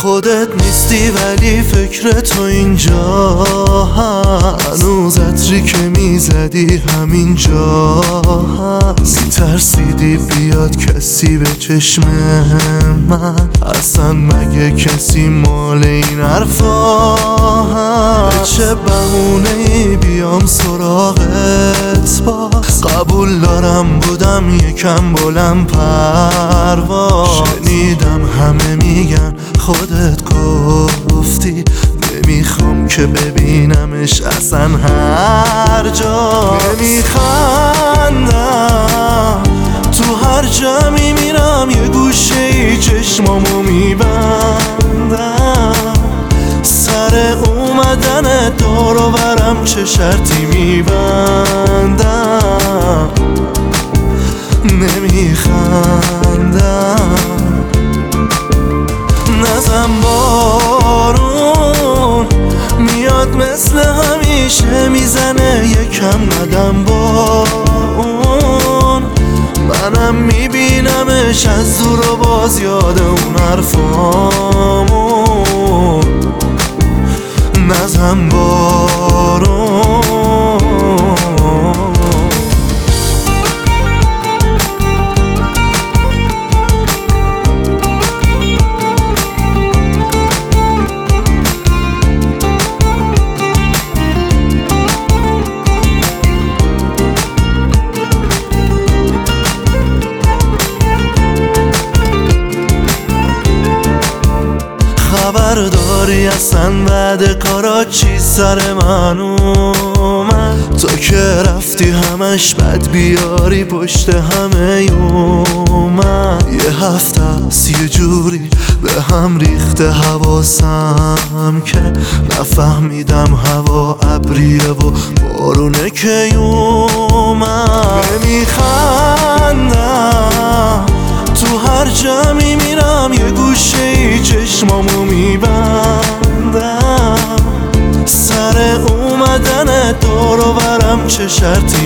خودت نیستی ولی فکر تو اینجا هست، هنوز عطری که میزدی همینجا هست. میترسیدی بیاد کسی به چشم من، اصلا مگه کسی مال این حرفا هست؟ به چه بهونه‌ای بیام سراغت باز؟ قبول دارم بودم یکم بلند پرواز، شنیدم همه میگن خودت گفتی، نمیخوام که ببینمش اصلا هر جا. نمیخندم تو هر جا میمیرم، یه گوشه ای چشمامو میبندم، سر اومدن دور و برم چه شرطی میبندم. نمیخندم نزن بارون میاد مثل همیشه میزنه، یکم ندم با اون، منم میبینمش از دور و باز یاد اون حرفامون. نزن بارون خبرداری اصلا بعد کارا چی سر من اومد؟ تو که رفتی همش بد بیاری پشت همه اومد. یه هفته است یه جوری به هم ریخته حواسم که نفهمیدم هوا ابریه و بارونه که اومد. نمیخندم تو هر جا میمیرم، یه گوشه ای چشمامو میبندم، سر اومدن دور و برم چه شرطی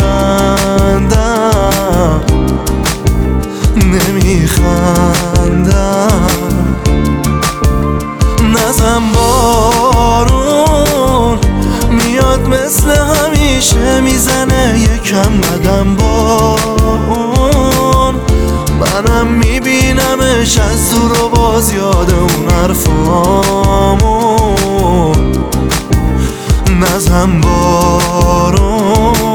میبندم. نمیخندم نزن بارون میاد مثل همیشه میزنه، یکم ندم با اون، منم میبینمش از دور و باز یاد اون حرفامون. نزن بارون